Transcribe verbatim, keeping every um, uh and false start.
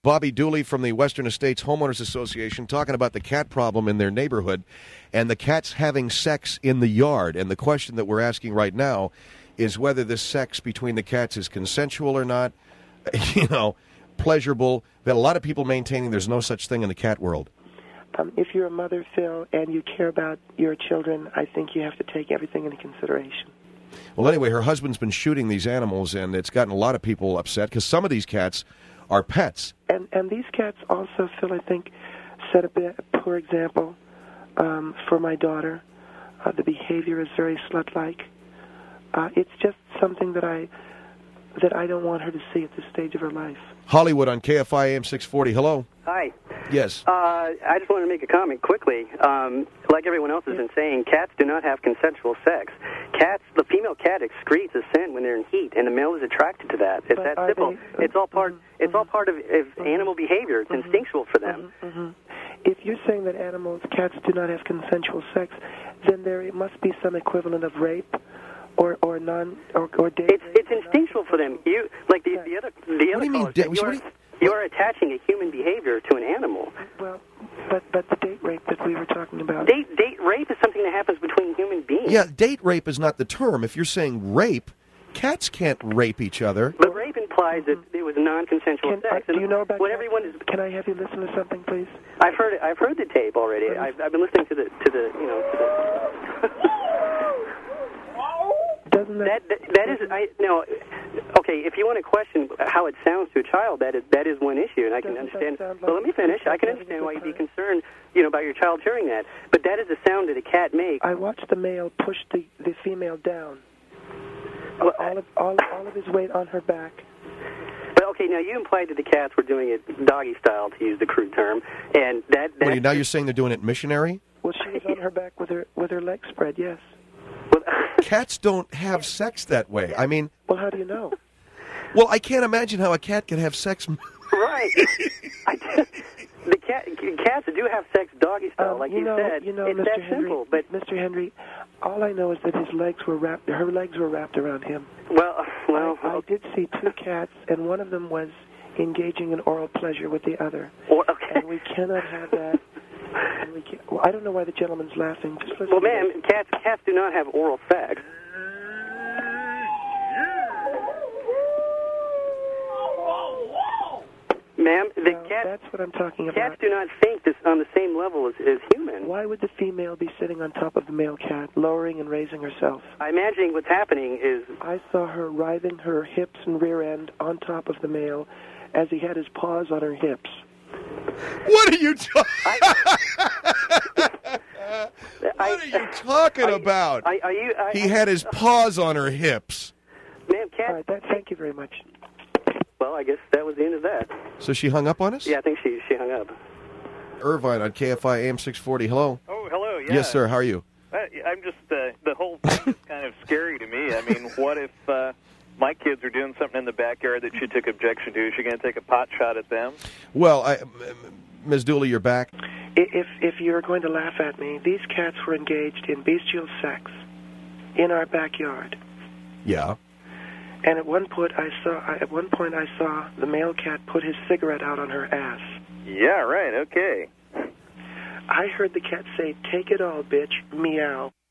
Bobby Dooley from the Western Estates Homeowners Association talking about the cat problem in their neighborhood and the cats having sex in the yard. And the question that we're asking right now is whether this sex between the cats is consensual or not, you know, pleasurable. That a lot of people maintaining there's no such thing in the cat world. Um, if you're a mother, Phil, and you care about your children, I think you have to take everything into consideration. Well, anyway, her husband's been shooting these animals, and it's gotten a lot of people upset because some of these cats are pets. And and these cats also, Phil, I think, set a bit, a poor example um, for my daughter. Uh, the behavior is very slut-like. Uh, it's just something that I that I don't want her to see at this stage of her life. Hollywood on K F I A M six forty. Hello. Hi. Yes. Uh, I just wanted to make a comment quickly. Um, like everyone else has been saying, cats do not have consensual sex. Cats, the female cat excretes a scent when they're in heat, and the male is attracted to that. It's But that are simple. they- It's all part. Mm-hmm. It's all part of, of Mm-hmm. animal behavior. It's Mm-hmm. instinctual for them. Mm-hmm. If you're saying that animals, cats, do not have consensual sex, then there must be some equivalent of rape, or or non or, or date It's rape it's or instinctial for them. You like the the other the What other do you mean, callers da- said, what you are, do you- you are attaching a human behavior to an animal. Well, but but the date rape that we were talking about. Date date rape is something that happens between human beings. Yeah, date rape is not the term. If you're saying rape, cats can't rape each other. But rape implies that it was non-consensual Can, sex. uh, do you know about what that? everyone is? Can I have you listen to something, please? I've heard it. I've heard the tape already. I've, I've been listening to the to the you know to the. Doesn't that, That, that that is I no okay. If you want to question how it sounds to a child, that is that is one issue, and I can Doesn't that understand. sound like Well, let me finish. I can having a understand good why you'd be time? concerned, you know, about your child hearing that. But that is the sound that a cat makes. I watched the male push the the female down. Well, all of all, all of his weight on her back. But okay, now you implied that the cats were doing it doggy style, to use the crude term, and that. that Wait, now you're saying they're doing it missionary? Well, she was on her back with her with her legs spread. Yes. well, Cats don't have sex that way. I mean, Well, how do you know? well, I can't imagine how a cat can have sex. right. I, the cat cats do have sex doggy style, Um, like you you know, said. you know, it's Mister that Henry. simple. But Mister Henry, all I know is that his legs were wrapped. Her legs were wrapped around him. well, well, I, I did see two cats, and one of them was engaging in oral pleasure with the other. or, okay. And we cannot have that. And we can, well, I don't know why the gentleman's laughing. Just listen Well, to ma'am, this. cats cats do not have oral sex. Ma'am, the Well, cat, that's what I'm talking cats about. do not think this on the same level as, as humans. Why would the female be sitting on top of the male cat, lowering and raising herself? I'm imagining what's happening is I saw her writhing her hips and rear end on top of the male as he had his paws on her hips. What are you talking? I, What are you talking I- about? I, are you? I, He had his paws on her hips. ma'am, cat. All right, that, thank you very much. Well, I guess that was the end of that. So she hung up on us? Yeah, I think she she hung up. Irvine on K F I A M six forty. Hello. Oh, hello. Yeah. Yes, sir. How are you? I, I'm just uh, the whole thing is kind of scary to me. I mean, what if uh, my kids are doing something in the backyard that she took objection to? Is she going to take a pot shot at them? Well, I, Miz Dooley, you're back. If if you're going to laugh at me, these cats were engaged in bestial sex in our backyard. Yeah. And at one point, I saw at one point I saw the male cat put his cigarette out on her ass. Yeah, right. Okay. I heard the cat say, "Take it all, bitch, meow."